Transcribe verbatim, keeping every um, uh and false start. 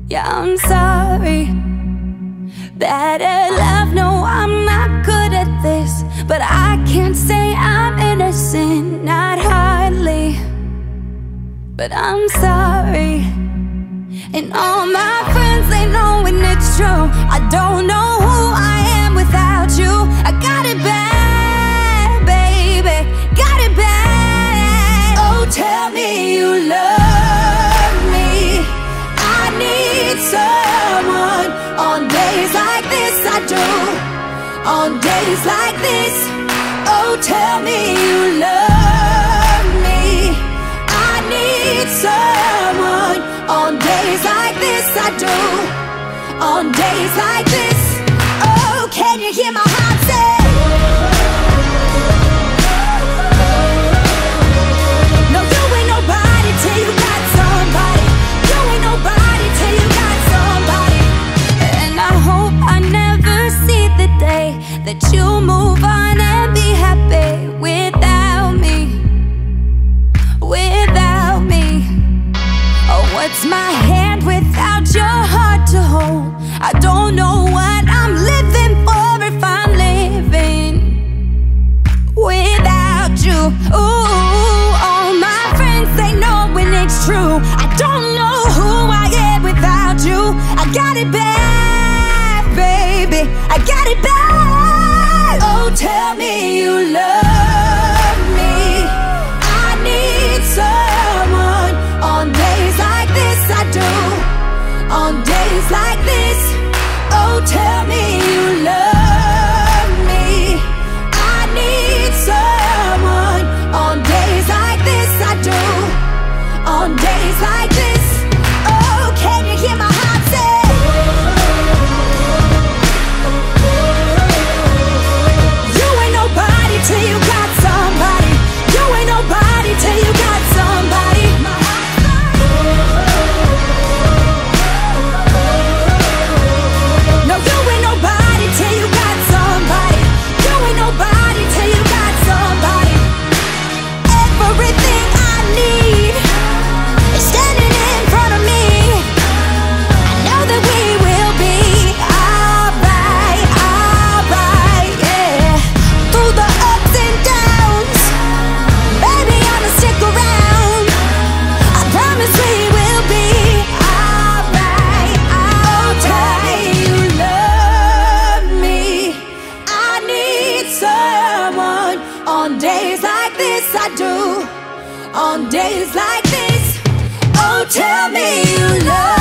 Yeah, I'm sorry. Bad at love, no, I'm not good at this. But I can't say I'm innocent, not hardly. But I'm sorry. And all my friends, they know when it's true. I don't know who I am without you. I got it bad, baby, got it bad. Oh, tell me you love me. I need someone. On days like this I do. On days like this. Oh, tell me you love me. I need someone. On days like this I do. On days like this. Oh, can you hear my heart say? No, you ain't nobody till you got somebody. You ain't nobody till you got somebody. And I hope I never see the day that you move on and be happy without me. Without me. Oh, what's my hand without your heart to hold? I don't know what I'm living for if I'm living without you. Ooh, all my friends, they know when it's true. I don't know who I am without you. I got it bad, baby, I got it bad. Oh, tell me you love me. I need someone. On days like this I do. On days like this. Oh, tell me you love me. I need someone. On days like this I do. On days like this. Oh, can you hear my heart say? You ain't nobody till you got somebody. You ain't nobody till you got somebody. No, you ain't nobody till you got somebody. You ain't nobody till you got somebody. Everything I need is standing in front of me. I know that we will be alright, alright, yeah. Through the ups and downs, baby, I'ma stick around. I promise we will be alright. Oh, tell me you love me. I need someone. On days like this I do. On days like this. Oh, tell me you love me.